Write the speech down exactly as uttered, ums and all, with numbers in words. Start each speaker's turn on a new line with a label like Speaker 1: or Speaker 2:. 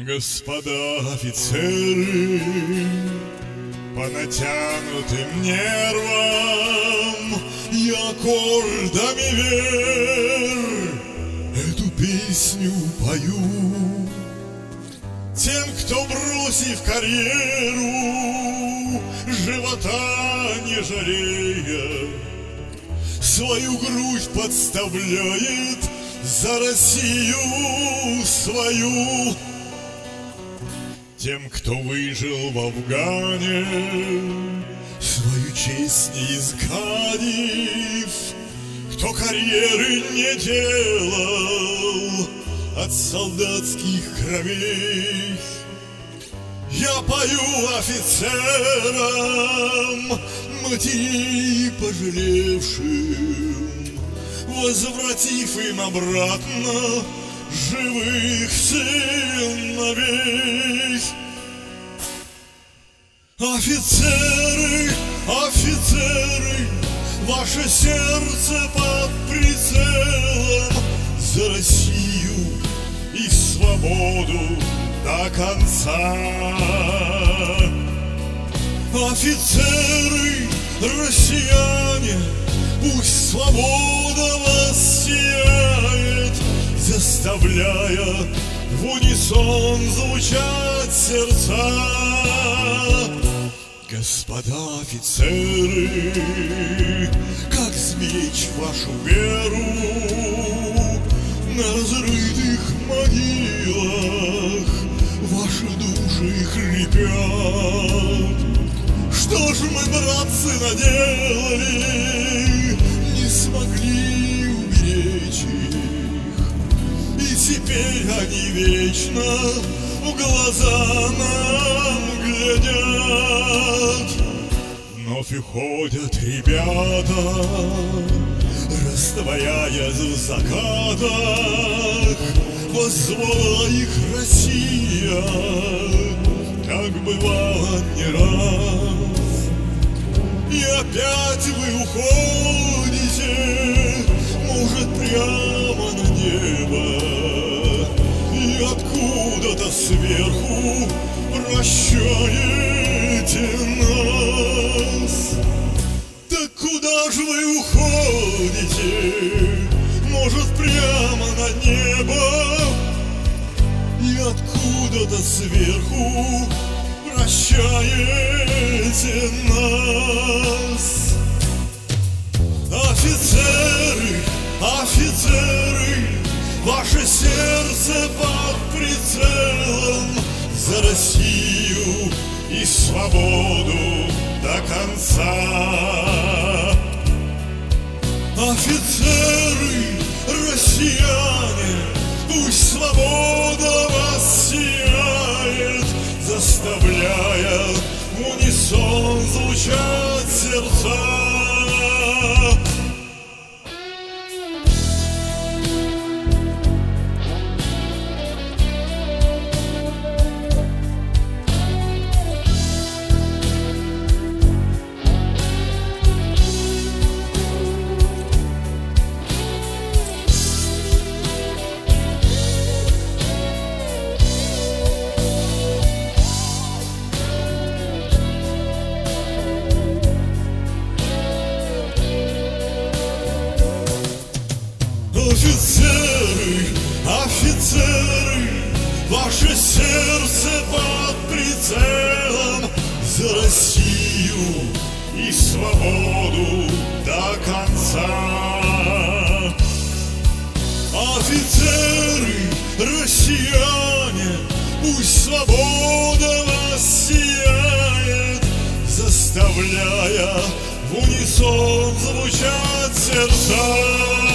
Speaker 1: Господа офицеры, по натянутым нервам я аккордами вер эту песню пою. Тем, кто, бросив карьеру, живота не жалея, свою грудь подставляет за Россию свою. Тем, кто выжил в Афгане, свою честь не изгадив, кто карьеры не делал от солдатских кровей, я пою офицерам, матерей пожалевшим, возвратив им обратно живых сыновей. Офицеры, офицеры, ваше сердце под прицелом за Россию и свободу до конца. Офицеры, россияне, пусть свобода вас сияет, заставляя в унисон звучать сердца. Господа офицеры, как сберечь вашу веру на разрытых могилах, ваши души хрипят. Что ж мы, братцы, наделали, не смогли уберечь их, и теперь они вечно в глаза нам глядят. Вновь уходят ребята, растворяясь в закатах, позвала их Россия, как бывало не раз. И опять вы уходите, может, прямо на небо, и откуда-то сверху прощаете нас. Так куда же вы уходите? Может, прямо на небо, и откуда-то сверху прощаете нас. Офицеры, офицеры, ваше сердце под прицелом за Россию и свободу до конца. Офицеры, россияне, пусть свобода вас сияет, заставляя в унисон звучать сердца. Офицеры, офицеры, ваше сердце под прицелом за Россию и свободу до конца. Офицеры, россияне, пусть свобода вас сияет, заставляя в унисон звучать сердца.